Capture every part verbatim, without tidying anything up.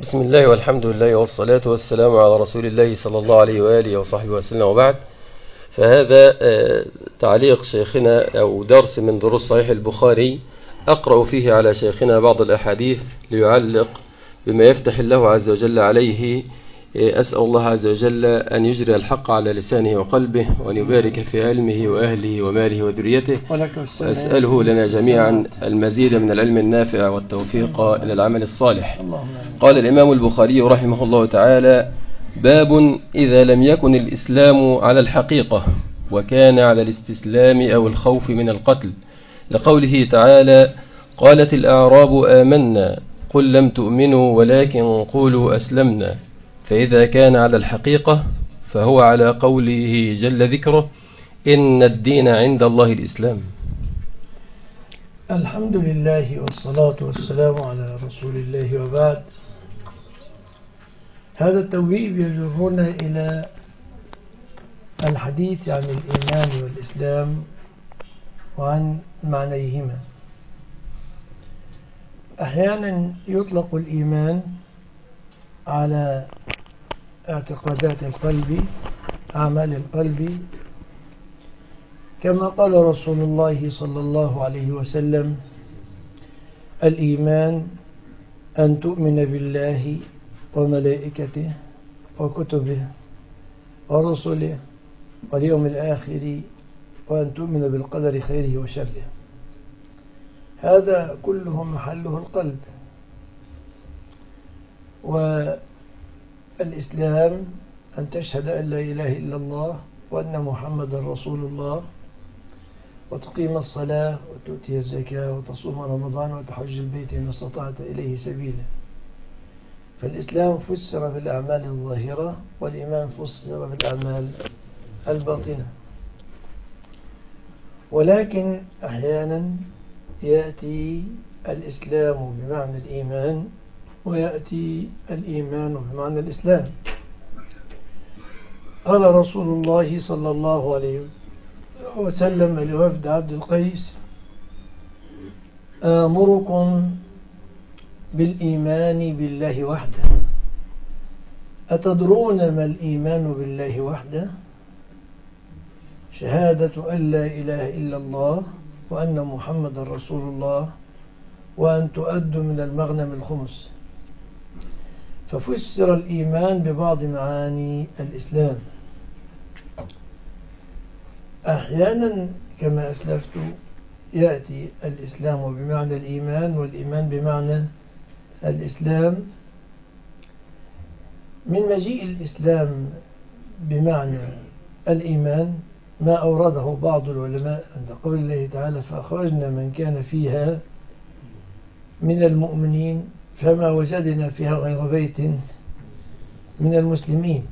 بسم الله والحمد لله والصلاة والسلام على رسول الله صلى الله عليه وآله وصحبه وسلم، وبعد. فهذا تعليق شيخنا أو درس من دروس صحيح البخاري، أقرأ فيه على شيخنا بعض الأحاديث ليعلق بما يفتح الله عز وجل عليه. أسأل الله عز وجل أن يجري الحق على لسانه وقلبه، وأن يبارك في علمه وأهله وماله وذريته، وأسأله لنا جميعا المزيد من العلم النافع والتوفيق إلى العمل الصالح. قال الإمام البخاري رحمه الله تعالى: باب إذا لم يكن الإسلام على الحقيقة وكان على الاستسلام أو الخوف من القتل، لقوله تعالى: قالت الأعراب آمنا قل لم تؤمنوا ولكن قولوا أسلمنا. فإذا كان على الحقيقة فهو على قوله جل ذكره: إن الدين عند الله الإسلام. الحمد لله والصلاة والسلام على رسول الله، وبعد. هذا التوبيب يجرنا إلى الحديث عن الإيمان والإسلام وعن معنيهما. أحيانا يطلق الإيمان على اعتقادات القلب، أعمال القلب، كما قال رسول الله صلى الله عليه وسلم: الإيمان أن تؤمن بالله وملائكته وكتبه ورسله واليوم الآخر، وأن تؤمن بالقدر خيره وشره. هذا كله محله القلب. والإسلام أن تشهد أن لا إله إلا الله وأن محمد رسول الله، وتقيم الصلاة وتؤتي الزكاة وتصوم رمضان وتحج البيت إن استطعت إليه سبيلا. فالإسلام فسر بالأعمال الظاهرة، والإيمان فسر بالأعمال الباطنة. ولكن أحيانا يأتي الإسلام بمعنى الإيمان، ويأتي الإيمان بمعنى الإسلام. قال رسول الله صلى الله عليه وسلم لوفد عبد القيس: آمركم بالإيمان بالله وحده، أتدرون ما الإيمان بالله وحده؟ شهادة أن لا إله إلا الله وأن محمد رسول الله، وأن تؤدوا من المغنم الخمس. ففسر الإيمان ببعض معاني الإسلام. أحيانا كما أسلفت يأتي الإسلام بمعنى الإيمان، والإيمان بمعنى الإسلام. من مجيء الإسلام بمعنى الإيمان ما أورده بعض العلماء عند قول الله تعالى: فأخرجنا من كان فيها من المؤمنين فما وجدنا فيها غير بيت من المسلمين.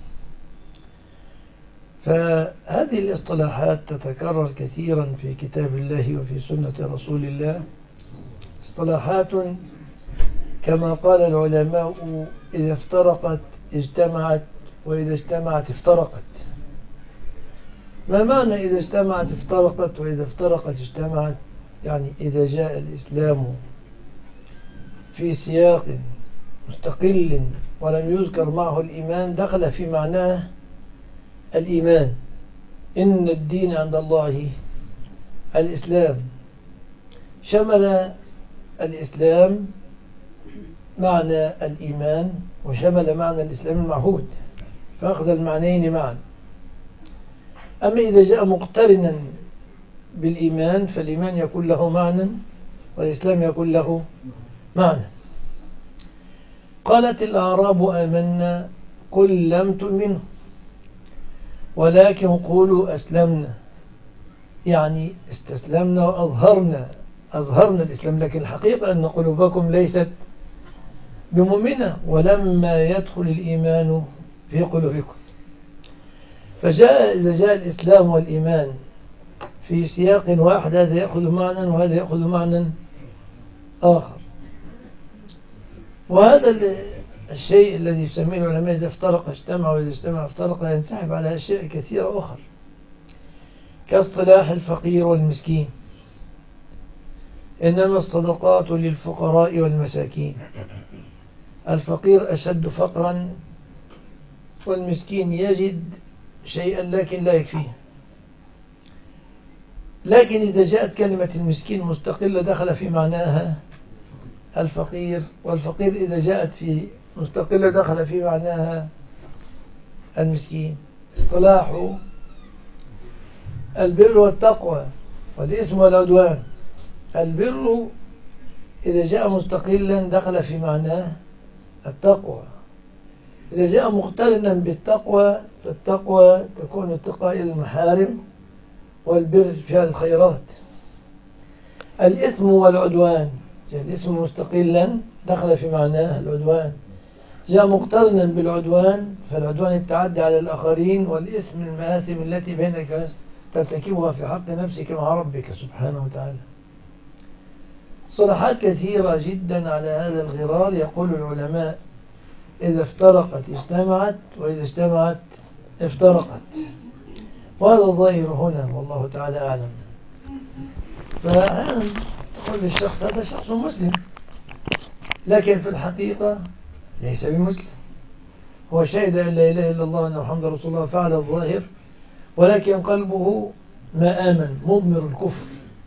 فهذه الاصطلاحات تتكرر كثيرا في كتاب الله وفي سنة رسول الله، اصطلاحات كما قال العلماء: إذا افترقت اجتمعت، وإذا اجتمعت افترقت. ما معنى إذا اجتمعت افترقت وإذا افترقت اجتمعت؟ يعني إذا جاء الإسلام في سياق مستقل ولم يذكر معه الإيمان دخل في معناه الإيمان. إن الدين عند الله الإسلام، شمل الإسلام معنى الإيمان وشمل معنى الإسلام المعهود، فأخذ المعنيين معا. أما إذا جاء مقترنا بالإيمان فالإيمان يكون له معنى والإسلام يكون له معنى. قالت الأعراب آمنا قل لم تؤمنوا ولكن قولوا أسلمنا، يعني استسلمنا وأظهرنا أظهرنا الإسلام، لكن الحقيقة أن قلوبكم ليست بمؤمنة ولما يدخل الإيمان في قلوبكم. فجاء إذا جاء الإسلام والإيمان في سياق واحد هذا يأخذ معنى وهذا يأخذ معنى آخر. وهذا الشيء الذي يسميه العلماء إذا افترق اجتمع وإذا اجتمع افترق ينسحب على أشياء كثيرة أخرى، كاصطلاح الفقير والمسكين. إنما الصدقات للفقراء والمساكين. الفقير أشد فقرا، والمسكين يجد شيئا لكن لا يكفيه. لكن إذا جاءت كلمة المسكين مستقلة دخل في معناها الفقير، والفقير إذا جاءت في مستقلة دخل في معناها المسكين. اصطلاح البر والتقوى والإثم والعدوان: البر إذا جاء مستقلا دخل في معناه التقوى، إذا جاء مقترنا بالتقوى فالتقوى تكون اتقاء المحارم، والبر فعل الخيرات. الإثم والعدوان: جاء الإثم مستقلا دخل في معناه العدوان، جاء مقترنا بالعدوان فالعدوان التعدي على الآخرين، والإثم المآثم التي بينك ترتكبها في حق نفسك مع ربك سبحانه وتعالى. صلاحات كثيرة جدا على هذا الغرار. يقول العلماء: إذا افترقت اجتمعت، وإذا اجتمعت افترقت، وهذا الظاهر هنا والله تعالى أعلم. فأحيانا تقول للشخص هذا شخص مسلم، لكن في الحقيقة ليس بمسلم، هو شهد أن لا إله إلا الله وأن محمد رسول الله فعل الظاهر، ولكن قلبه ما آمن، مضمر الكفر.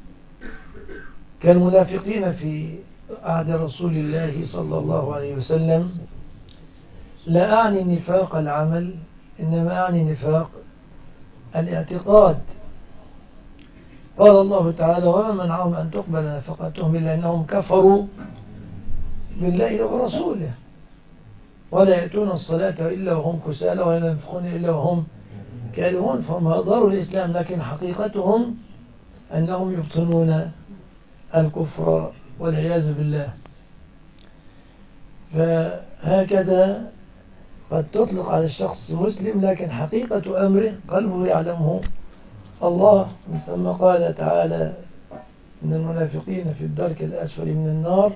كالمنافقين في عهد رسول الله صلى الله عليه وسلم. لا أعني نفاق العمل، إنما أعني نفاق الاعتقاد. قال الله تعالى: وما منعهم أن تقبل نفقتهم إلا أنهم كفروا بالله ورسوله ولا يأتون الصلاة إلا وهم كسالى ولا ينفقون إلا وهم كارهون. فهم أظهروا الإسلام لكن حقيقتهم أنهم يبطنون الكفر والعياذ بالله. فهكذا قد تطلق على الشخص مسلم لكن حقيقة أمره قلبه يعلمه الله. من ثم قال تعالى: إن المنافقين في الدرك الأسفل من النار.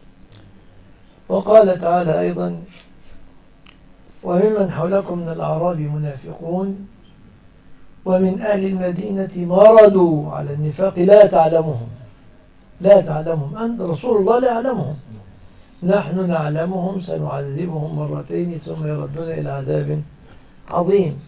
وقال تعالى أيضا: وممن حولكم من الأعراب منافقون ومن أهل المدينة مردوا على النفاق لا تعلمهم. لا تعلمهم أنت، رسول الله لا يعلمهم، نحن نعلمهم سنعذبهم مرتين ثم يردون إلى عذاب عظيم.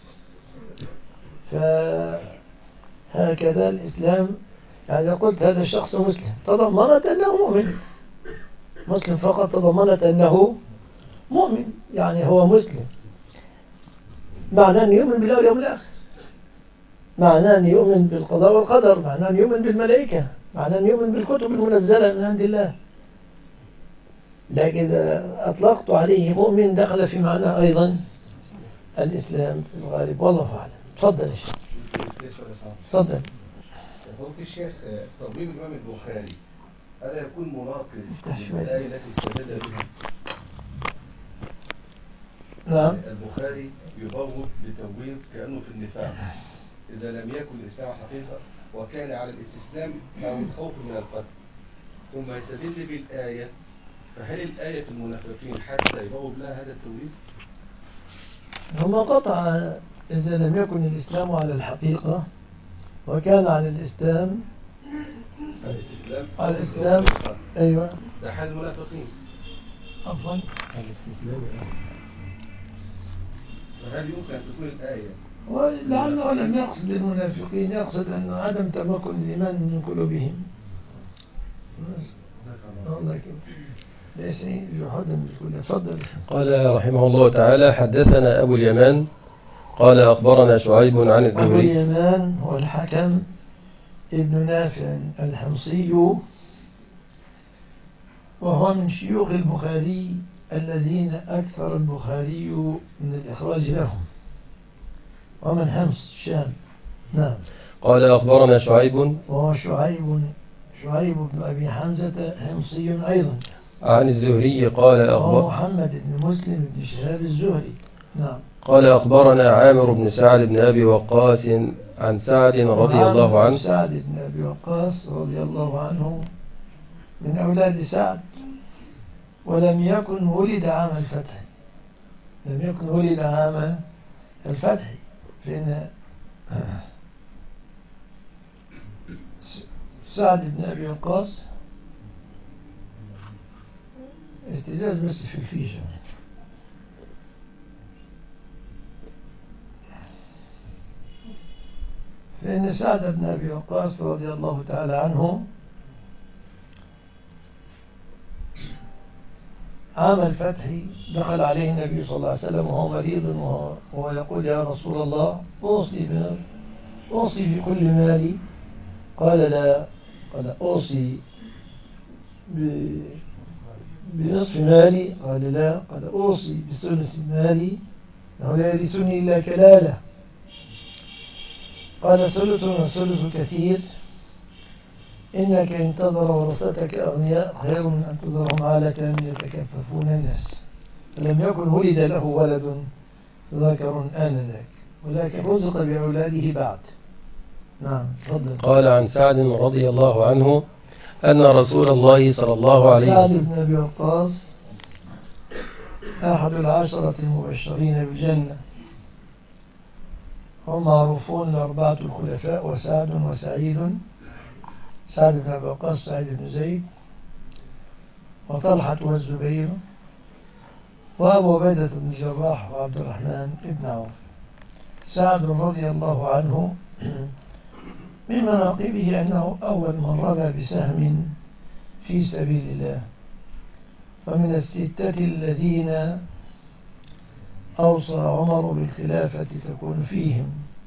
فهكذا الإسلام، يعني قلت هذا الشخص مسلم تضمنت أنه مؤمن، مسلم فقط تضمنت أنه مؤمن، يعني هو مسلم، معناه أن يؤمن بالله واليوم الآخر، معناه أن يؤمن بالقضاء والقدر، معناه أن يؤمن بالملائكة، معناه أن يؤمن بالكتب المنزلة من عند الله. لكن إذا أطلقت عليه مؤمن دخل في معناه أيضا الإسلام في الغالب، والله أعلم. تفضل يا شيخ. تفضل. فضيلة الشيخ، ترغيب الإمام البخاري ألا يكون مناقض للآية التي استدل بها؟ نعم. البخاري يبوب لتبويب كأنه في النفاق إذا لم يكن الإسلام حقيقة وكان على الاستسلام أو الخوف من القتل، ثم يستدل بالآية، فهل الآية المنافقين حتى يبوب لها هذا التبويب؟ ثم قطع إذا لم يكن الإسلام على الحقيقة وكان على الإسلام الاستسلام على الإسلام. أيوة، ده حال المنافقين. عفوا. الاستسلام. فهل يمكن أن تكون الآية؟ ولعله لم يقصد المنافقين، يقصد أن عدم تمكن الإيمان من قلوبهم، لكن ليس جحودا بالكل. تفضل. قال رحمه الله تعالى: حدثنا أبو اليمان قال أخبرنا شعيب عن الزهري. أبو اليمان هو الحكم ابن نافع الحمصي، وهو من شيوخ البخاري الذين أكثر البخاري من الإخراج لهم، ومن حمص الشام. نعم. قال أخبرنا شعيب، وهو شعيب شعيب بن أبي حمزة حمصي أيضا، عن الزهري قال أخبر محمد بن مسلم بن شهاب الزهري. نعم. قال أخبرنا عامر بن سعد بن أبي وقاص عن سعد رضي الله عنه. سعد بن أبي وقاص رضي الله عنه من أولاد سعد، ولم يكن ولد عام الفتح، لم يكن ولد عام الفتح، فإن سعد بن أبي وقاص اهتزاز بس في الفيشة. فإن سعد بن أبي وقاص رضي الله تعالى عنه عام الفتح دخل عليه النبي صلى الله عليه وسلم وهو مريض وهو يقول يا رسول الله أوصي أوصي في كل مالي. قال لا، قال أوصي بنصف مالي. قال لا، قال أوصي بثلث مالي إنه لا يرثني إلا كلالة. قال ثلث وثلث كثير، إنك إن تذر ورثتك أغنياء خير من أن تذرهم عالة يتكففون الناس. فلم يكن ولد له ولد ذكر آنذاك، ولكن رزق بأولاده بعد. نعم تفضل. قال عن سعد رضي الله عنه أن رسول الله صلى الله عليه وسلم سعد بن أبي وقاص أحد العشرة المبشرين بالجنة، هم معروفون الأربعة الخلفاء وسعد وسعيد. سعد بن أبي وقاص، سعيد بن زيد، وطلحة والزبير، وأبو عبيدة بن الجراح، وعبد الرحمن بن عوف. سعد رضي الله عنه من مناقبه أنه أول من رمى بسهم في سبيل الله، ومن الستة الذين أوصى عمر بالخلافة تكون فيهم.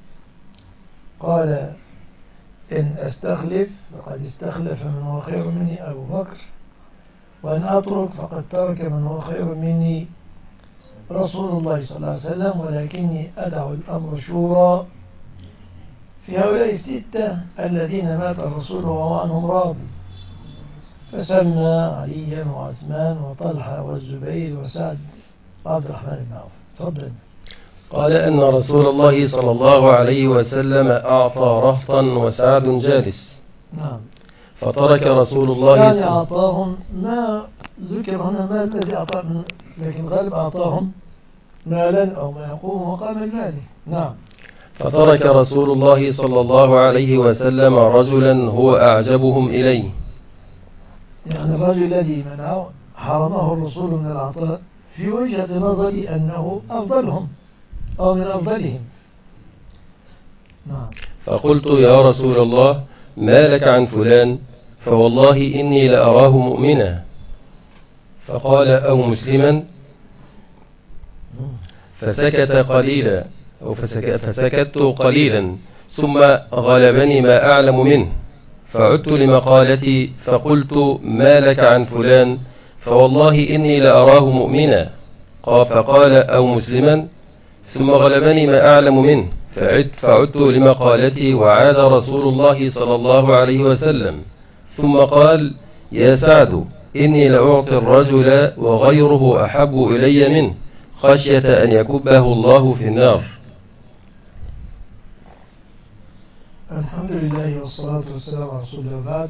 قال إن أستخلف فقد استخلف من هو خير مني أبو بكر، وأن أترك فقد ترك من هو خير مني رسول الله صلى الله عليه وسلم، ولكني أدع الأمر شورى في هؤلاء الستة الذين مات الرسول وهو عنهم راضي. فسمى عليا وعثمان وطلحة والزبير وسعد وعبد الرحمن بن عوف. تفضل. قال أن رسول الله صلى الله عليه وسلم أعطى رهطا وسعد جالس. نعم. فترك رسول الله يعني أعطاهم، ما ذكر هنا ما الذي أعطاهم، لكن غالب أعطاهم مالا أو ما يقوم مقام المال. نعم. فترك رسول الله صلى الله عليه وسلم رجلا هو أعجبهم إليه، يعني الرجل الذي منعه حرمه الرسول من العطاء في وجهة نظري أنه أفضلهم أو من أفضلهم. نعم. فقلت يا رسول الله ما لك عن فلان؟ فوالله إني لأراه مؤمنا. فقال أو مسلما. فسكت قليلا أو فسك فسكت قليلا ثم غلبني ما أعلم منه، فعدت لمقالتي فقلت ما لك عن فلان؟ فوالله إني لأراه مؤمنا. فقال أو مسلما. ثم غلبني ما أعلم منه، فعدت فعدت لمقالتي وعاد رسول الله صلى الله عليه وسلم ثم قال يا سعد إني لأعطي الرجل وغيره أحب إلي منه خشية أن يكبه الله في النار. الحمد لله والصلاة والسلام على رسول الله. بعد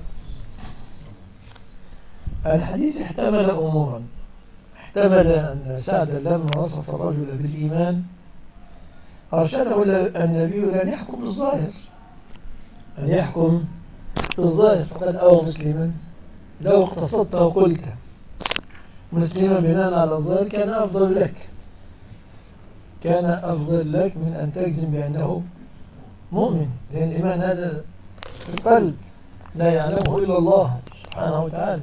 الحديث احتمل أمورا. احتمل أن سعد لما وصف الرجل بالإيمان أرشده النبي لأن يحكم بالظاهر، أن يحكم بالظاهر. فقال أو مسلما، لو اقتصدت وقلت مسلما بناء على الظاهر كان أفضل لك، كان أفضل لك من أن تجزم بأنه مؤمن، لأن الإيمان هذا في القلب لا يعلمه إلا الله سبحانه وتعالى.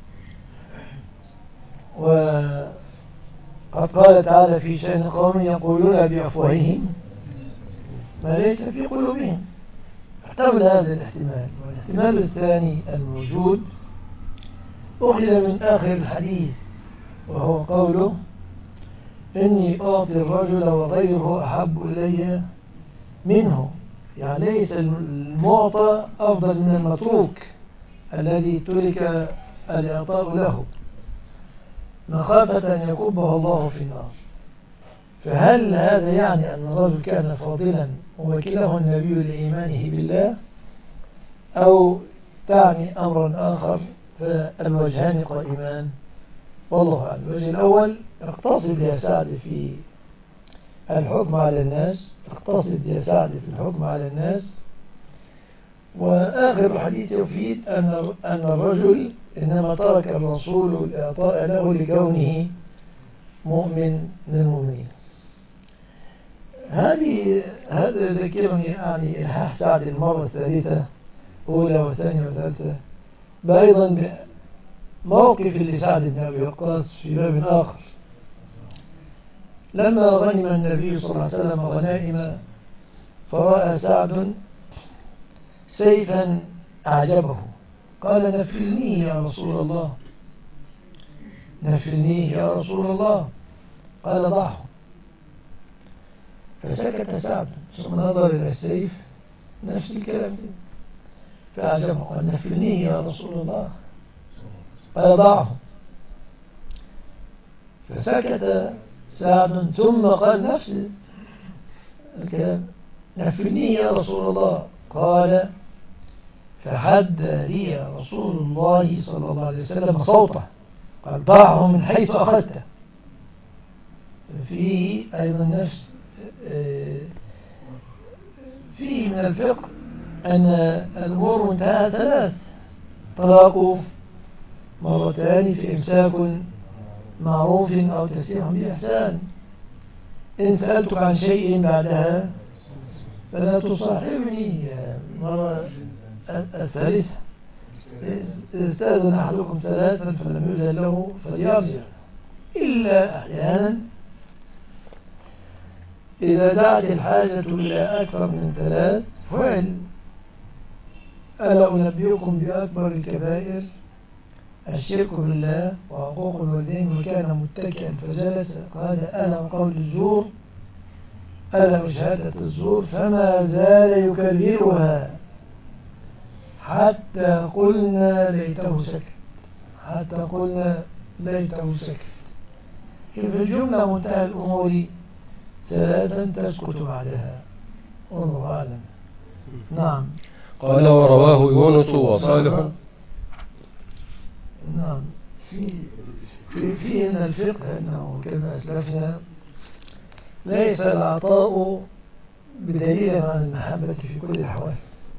وقد قال تعالى في شأن قوم يقولون بأفواههم ما ليس في قلوبهم. احتمل هذا الاحتمال. والاحتمال الثاني الموجود أخذ من آخر الحديث، وهو قوله إني أعطي الرجل وغيره أحب إلي منه، يعني ليس المعطى أفضل من المتروك الذي ترك الإعطاء له مخافة أن يكبه الله في النار. فهل هذا يعني أن الرجل كان فاضلا ووكله النبي لإيمانه بالله، أو تعني أمرا آخر؟ فالوجهان قائمان والله أعلم. الوجه الأول اقتصد يا سعد في الحكم على الناس، اقتصد يا سعد في الحكم على الناس. وآخر الحديث يفيد أن أن الرجل إنما ترك الرسول الإعطاء له لكونه مؤمن من المؤمنين. هذه هذا ذكرني يعني إلحاح سعد المرة الثالثة أولى وثانية وثالثة بأيضا موقف لسعد بن أبي وقاص في باب آخر. لما غنم النبي صلى الله عليه وسلم غنائم فرأى سعد سيفا أعجبه، قال نفلنيه يا رسول الله، نفلنيه يا رسول الله، قال ضعه. فسكت سعد ثم نظر إلى السيف نفس الكلام فأعجبه، قال نفلنيه يا رسول الله، قال ضعه. فسكت سعد ثم قال نفس الكلام نفلنيه يا رسول الله، قال فحد لي رسول الله صلى الله عليه وسلم صوته، قال ضعه من حيث أخذته. فيه أيضا نفس فيه من الفقه أن الأمور منتهى ثلاث: طلاق مرتان في إمساك معروف أو تسريح بإحسان. إن سألتك عن شيء بعدها فلا تصاحبني. مرة الثالثة استأذن أحدكم ثلاثا فلم يؤذن له فليرجع، إلا أحيانا إذا دعت الحاجة إلى أكثر من ثلاث فعل. ألا أنبئكم بأكبر الكبائر؟ الشرك بالله وعقوق الوالدين. وكان متكئا فجلس قال ألا قول الزور، ألا شهادة الزور، فما زال يكررها حتى قلنا ليته سكت، حتى قلنا ليته سكت. كيف الجملة منتهى الأمور ثلاثا تسكت بعدها، والله أعلم. نعم. قال ورواه يونس وصالح. نعم. في في في من الفقه أنه كما أسلفنا ليس العطاء بدليل عن المحبة في كل الأحوال.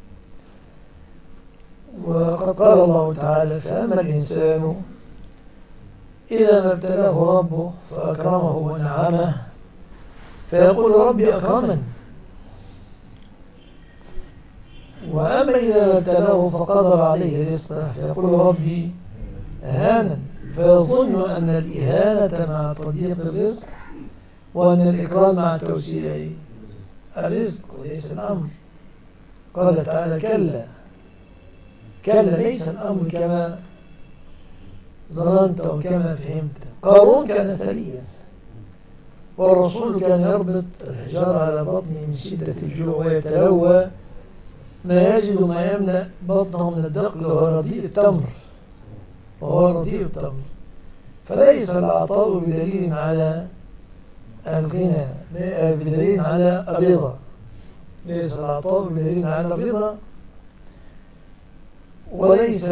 وقد قال الله تعالى فأما الإنسان إذا ما ابتلاه ربه فأكرمه ونعمه فيقول ربي أكرمن، وأما إذا ما ابتلاه فقدر عليه رزقه فيقول ربي أهانا، فيظن أن الإهانة مع تضييق الرزق وأن الإكرام مع توسيع الرزق، وليس الأمر. قال تعالى كلا كلا ليس الأمر كما ظننت وكما فهمت. قارون كان ثريا والرسول كان يربط الحجارة على بطنه من شدة الجوع ويتلوى ما يجد ما يملأ بطنه من الدقل وهو رديء التمر وهو رديء التمر. فليس العطاء بدليل على الغنى، بدليل على الرضا، ليس العطاء بدليل على الرضا، وليس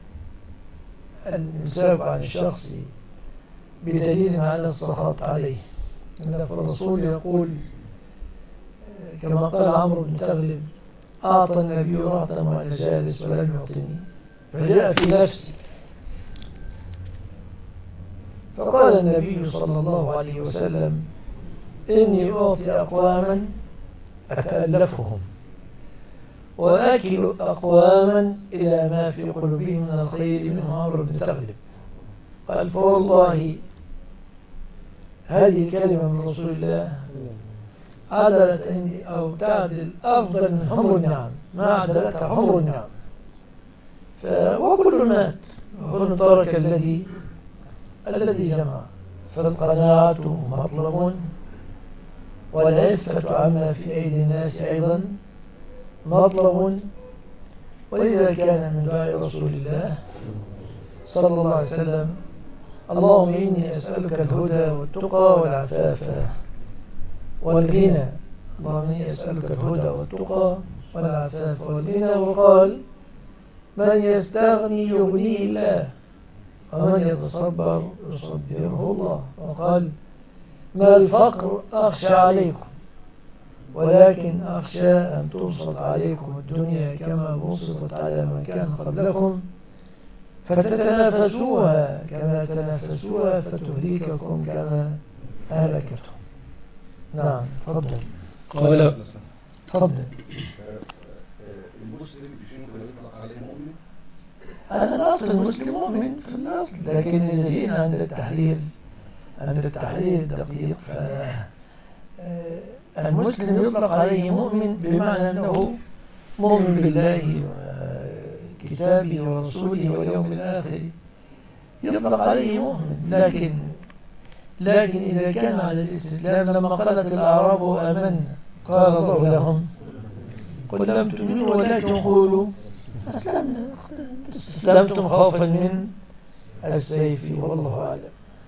الإمساك عن الشخص بدليل على السخط عليه. فالرسول يقول كما قال عمرو بن تغلب أعطى النبي رهطا وأنا جالس ولم يعطني، فجاء في نفسي فقال النبي صلى الله عليه وسلم إني أعطي أقواما أتألفهم وآكل أقواما إلى ما في قلوبهم من الخير منه عمرو بن تغلب. قال فوالله هذه كلمة من رسول الله عدلت عندي أو تعدل أفضل من حمر النعم، ما عدلتها حمر النعم. وكل مات وكل ترك الذي الذي جمع. فالقناعة مطلب والعفة عما في أيدي الناس أيضا مطلب. ولذا كان من دعاء رسول الله صلى الله عليه وسلم اللهم إني أسألك الهدى والتقى والعفاف والغنى، اللهم إني أسألك الهدى والتقى والعفاف والغنى. وقال من يستغني يغنيه الله ومن يتصبر يصبره الله. وقال ما الفقر أخشى عليكم ولكن أخشى أن تبسط عليكم الدنيا كما بسطت على من كان قبلكم فتتنافسوها كما تنافسوها فتهلككم كما أهلكتهم. نعم تفضل. قال تفضل. المسلم يمكن أن يطلق عليه مؤمن. أنا الأصل المسلم مؤمن في الأصل، لكن إذا جئنا عند التحرير عند التحرير الدقيق فالمسلم يطلق عليه مؤمن بمعنى أنه مؤمن بالله وكتابه ورسوله واليوم الآخر، يطلق عليه مؤمن. لكن لكن إذا كان على الاستسلام لما قالت الأعراب آمنا قال الله لهم قل لم تؤمنوا ولكن قولوا أسلمنا، استسلمتم خوفا من السيف والله أعلم.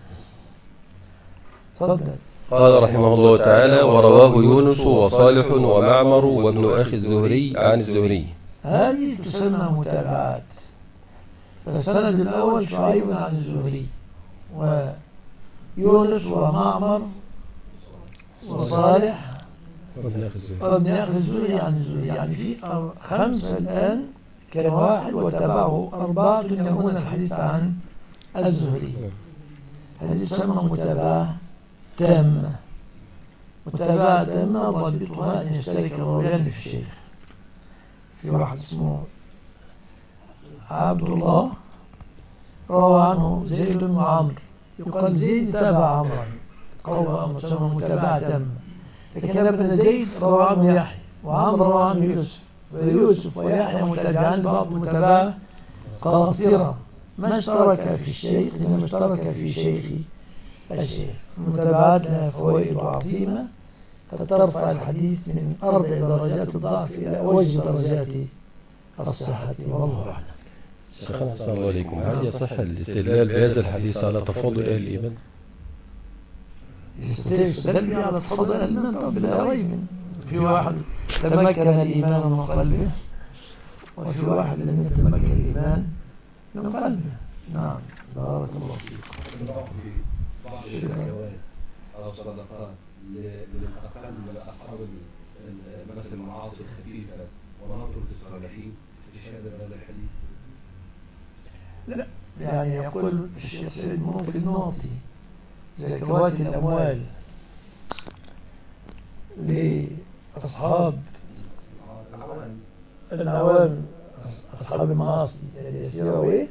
تفضل. قال رحمه الله تعالى: ورواه يونس وصالح ومعمر وابن أخي الزهري عن الزهري. هذه تسمى متابعات. فالسند الأول شعيب عن الزهري، ويونس ومعمر وصالح وابن أخي الزهري عن الزهري، يعني في خمسة الآن كان واحد وتابعه أربعة يروون الحديث عن الزهري. هذه تسمى متابعة تامة. متابعة تامة ضابطها أن يشترك الرجلان في الشيخ. في واحد اسمه عبد الله روى عنه زيد وعمر، يقال زيد تابع عمرا، قوة تسمى متابعة تامة. لكن ابن زيد روى عنه يحيى، وعمر روى عنه يوسف، ويوسف ويحيى متابعان بعض متابعة قاصرة، ما اشترك في الشيخ إنما اشترك في شيخ الشيخ. المتابعات لها فوائد عظيمة قد ترفع الحديث من أربع درجات الضعف إلى أوج درجات الصحة والله أعلم. شيخنا السلام الله عليكم، هل يصح الاستدلال بهذا الحديث على تفاضل أهل الإيمان؟ يستدل به على تفاضل أهل الإيمان طبعا بلا ريب. في واحد تمكن الإيمان من قلبه، وفي واحد لم يتمكن الإيمان من قلبه. نعم بارك الله فيكم. بعض الزكوات أو صدقات للأقل من أصحاب مثل المعاصي الخفيفة ونترك الصالحين استشهادا بهذا الحديث. لا يعني يقول الشيخ سيد ممكن نعطي زكوات الأموال لأصحاب العوام أصحاب المعاصي اليسيرة وإيه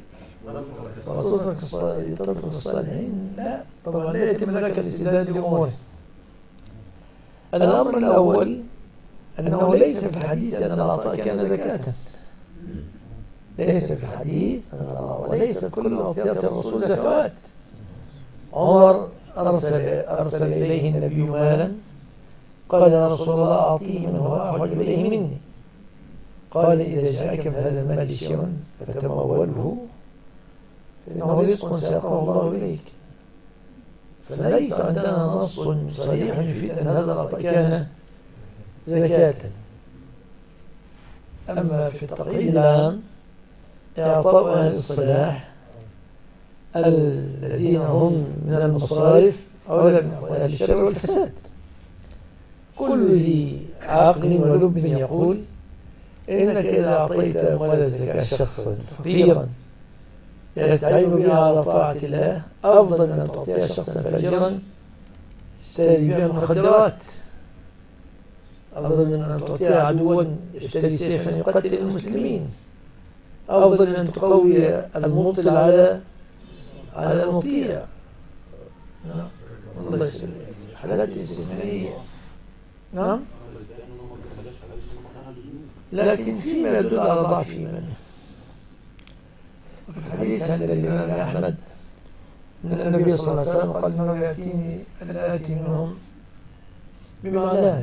وتترك الصالحين. لا طبعا لا يتم لك الاستدلال بأموره. الأمر الأول أنه ليس في الحديث أن العطاء كان زكاة، ليس في الحديث وليس كل عطيات الرسول زكوات. عمر أرسل, أرسل إليه النبي مالا، قال يا رسول الله أعطيه من هو أحوج إليه مني. قال إذا جاءك بهذا المال شيء فتموله فإنه رزق ساقه الله إليك. فليس عندنا نص صريح يفيد أن هذا العطاء كان زكاة. أما في التقييد العام إعطاء أهل الصلاح الذين هم من المصارف أولا من أهل الشر والفساد. كل ذي عقل ولب يقول إنك إذا أعطيت أموال الزكاة شخصا فقيرا يستعين بها على طاعة الله أفضل من أن تعطيها شخصا فاجرا يشتري بها المخدرات، أفضل من أن تعطيها عدوا يشتري سيفا يقتل المسلمين، أفضل من أن تقوي الممطل على على المطيع. نعم الله يسلمك. حالات استثنائية. نعم لكن فيما يدل على ضعف إيمانه. في الحديث عند الإمام أحمد أن النبي صلى الله عليه وسلم قال إنه يأتيني الآتي منهم بمعناه يعني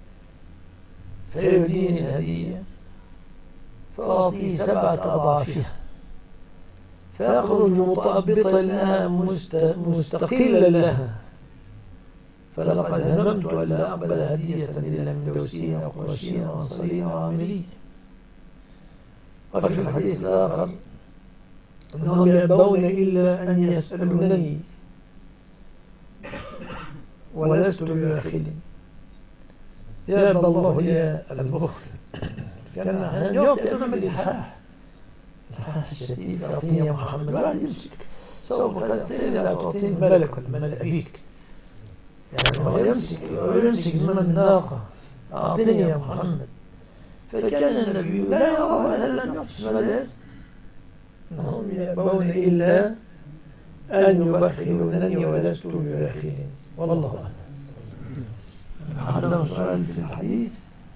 فيهديني الهدية فأعطيه سبعة أضعافها فيخرج متأبطا لها مستقلا لها، فلقد هممت أن لا أقبل هدية إلا من دوسين أو قرشين أو أنصارين أو عاملين. وفي الحديث الآخر أنهم يأبون إلا أن يسألونني ولست ببخيل يأبى الله لي البخل. كان يعطي أمام الإلحاح الشديد أعطيني يا محمد واحد يمسك سوف تعطيني لا تعطيني ملك ولا ملك أبيك يعني هو يمسك ويمسك زمن الناقة أعطيني يا محمد. فكان النبي لا يرى أن لم يحدث ماذا هم يأبون إلا أن يبخلونني ولست ببخيل والله أعلم. هذا سؤال في الحديث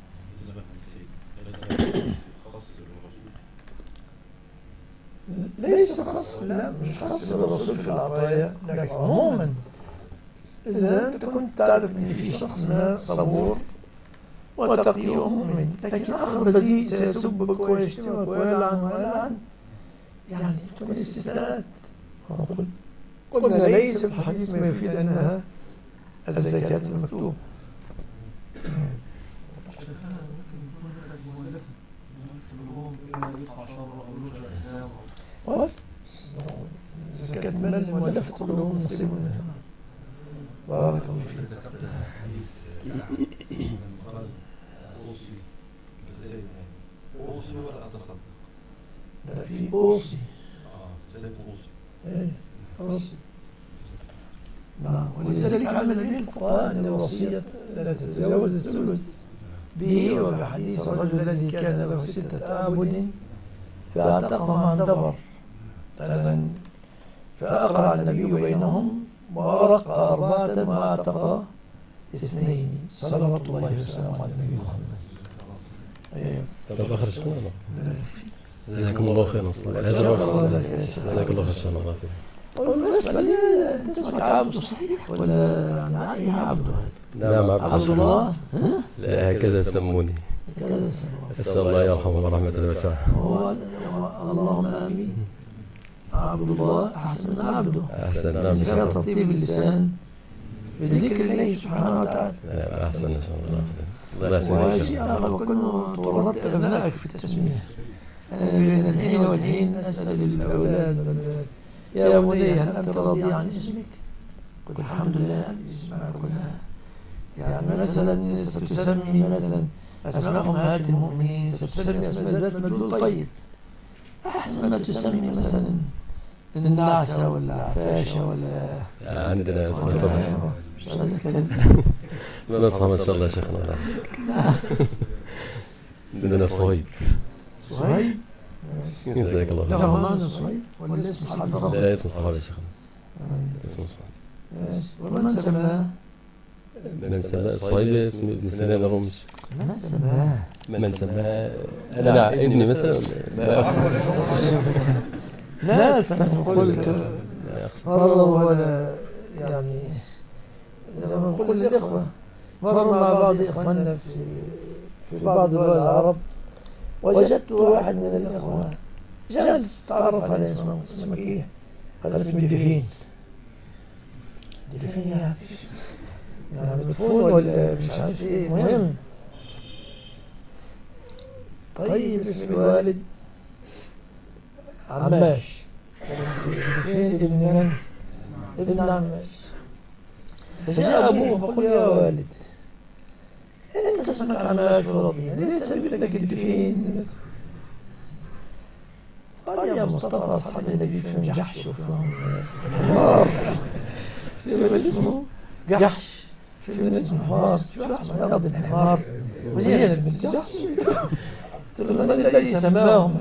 ليس خاص لا مش خاص بالرسول في العطايا لكن عموما إذا أنت كنت تعرف أن في شخص ما صبور وتقي ومؤمن لكن آخر الذي سيسبك ويشتمك ويلعن ويلعن يعني تكون استثناءات. قلنا ليس في الحديث ما يفيد أنها الزكاة المكتوبة. زكاة مال المؤلفة كلهم نصيب منها. بارك الله فيك. أوصي ولا أتصدق؟ لا في أوصي. آه زي أوصي. إيه أوصي. نعم ولذلك عمل به الفقهاء أن الوصية لا تتجاوز الثلث به وبحديث الرجل الذي كان له ستة أعبد فاعتقهم عن دبر فأقرع النبي بينهم وأرق أربعة وأعتق اثنين صلوات الله وسلامه على النبي محمد. طب آخر شيء جزاكم الله خيرا. هذا هو جزاك الله خير شاء الله. بالنسبة لي تسمع عبد صحيح ولا يعني أي عبد؟ نعم عبد الله. لا هكذا سموني. أسأل الله يرحمه ورحمة الله وسعه. اللهم آمين. عبد الله أحسن عبده. أحسن نعم. كان ترتيب اللسان بذكر الله سبحانه وتعالى. أحسن إن شاء الله. الله يسلمك. وشيء آخر وكنا تورطت أبنائك في التسمية. بين الحين والحين أسأل الأولاد يا بني هل أنت راضي عن اسمك؟ قلت الحمد لله اسمها كلها. يعني مثلا ستسمي مثلا أسماء أمهات المؤمنين ستسمي أسماء ذات مدلول طيب أحسن ما تسمي مثلا النعسة ولا عفاشة ولا عندنا اسماء طبعا مش هذا الكلام. لا نفهم ما شاء الله شيخنا. عندنا صهيب. صهيب جزاك الله خير. لا معنى صهيب ولا اسم صحابي؟ لا اسم صحابي يا شيخنا. اسم صحابي. ومن سماه؟ من سماه صهيب اسم ابن سنان الرمش. من سماه؟ من سماه أنا ابني مثلا لا سنقول مرة ولا يعني زي ما نقول للإخوة مرة مع بعض إخواننا في في بعض دول العرب وجدت واحد من الإخوة جالس تعرف على اسمه اسمك إيه؟ قال اسمي دفين. دفين يعني يعني مدفون ولا مش عارف إيه مهم. طيب اسم الوالد عماش. دفين ابن من؟ ابن عماش. فجاء أبوه فقال يا والد أنت اسمك عماش وراضي ليس ابنك الدفين؟ قال يا مصطفى أصحاب النبي فيهم جحش وفيهم حمار. فيهم اسمه جحش فيهم اسمه حمار شو اسمه يرضي الحمار وزين بن جحش. من الذي سماهم؟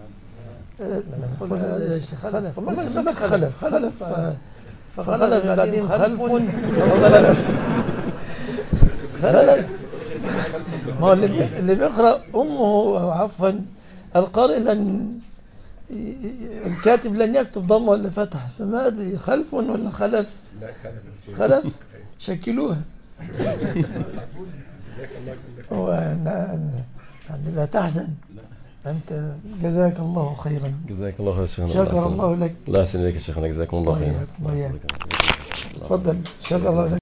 قل هذا خلف وما سمك خلف خلف فخلف بعدين خلف وخلف خلف. ما هو اللي بيقرأ أمه عفوا القارئ لن الكاتب لن يكتب ضم ولا فتح فما أدري خلف ولا خلف. خلف شكلوها. لا تحزن أنت جزاك الله خيرا. جزاك الله خير شيخنا. شكر الله لك. الله يسلمك يا شيخنا جزاكم الله خيرا. تفضل شكر الله لك.